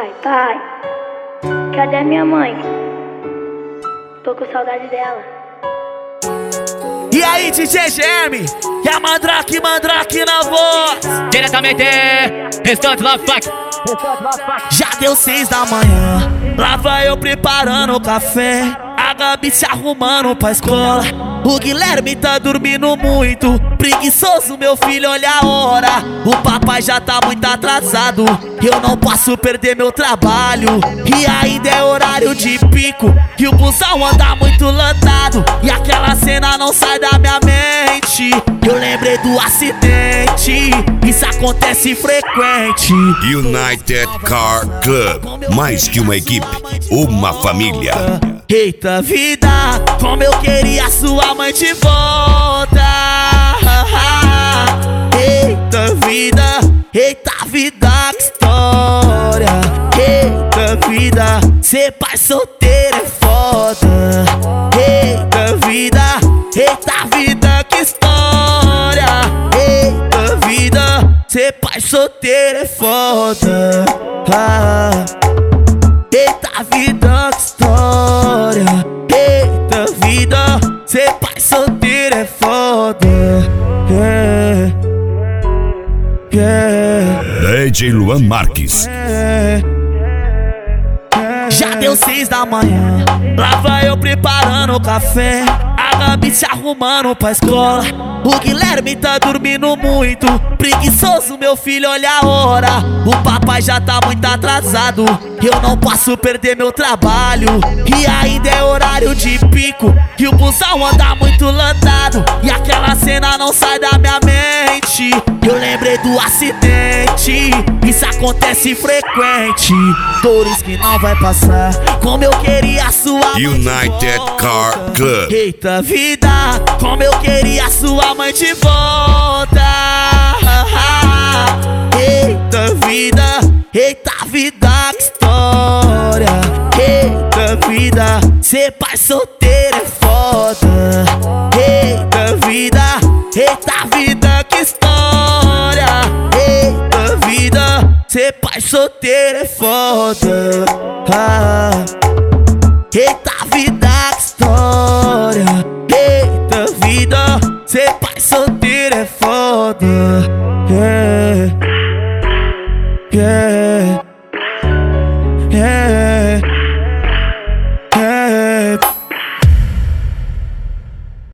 Pai, cadê a minha mãe? Tô com saudade dela. E aí, DJ GM, e a Mandrake na voz. Diretamente, Restante Love Pack. Já deu 6 da manhã, lá vai eu preparando o café, a Gabi se arrumando pra escola, o Guilherme tá dormindo muito, preguiçoso meu filho, olha a hora. O papai já tá muito atrasado, eu não posso perder meu trabalho. E ainda é horário de pico, e o busão anda muito lotado, e aquela cena não sai da minha mente. Eu lembrei do acidente, isso acontece frequente. United Car Club, mais que uma equipe, uma família. Eita vida, como eu queria sua mãe de volta. Eita vida, que história. Eita vida, ser pai solteiro é foda. Eita vida, que história. Eita vida, ser pai solteiro é foda. Eita vida, que história. Eita vida, ser pai solteiro é foda. DJ Luan Marques. Já deu 6 da manhã, lá vai eu preparando o café, a Gabi se arrumando pra escola, o Guilherme tá dormindo muito, preguiçoso meu filho, olha a hora. O papai já tá muito atrasado, eu não posso perder meu trabalho. E ainda é horário de pico, e o busão anda muito lotado, e aquela cena não sai da minha mente. Eu lembrei do acidente, isso acontece frequente. Dores que não vai passar, como eu queria sua mãe United Car Club. Eita vida, como eu queria sua mãe de volta. Eita vida, que história. Eita vida, ser pai solteiro é foda. Eita vida, que história. Eita vida, ser pai solteiro é foda. Eita vida, que história. Eita vida, ser pai solteiro.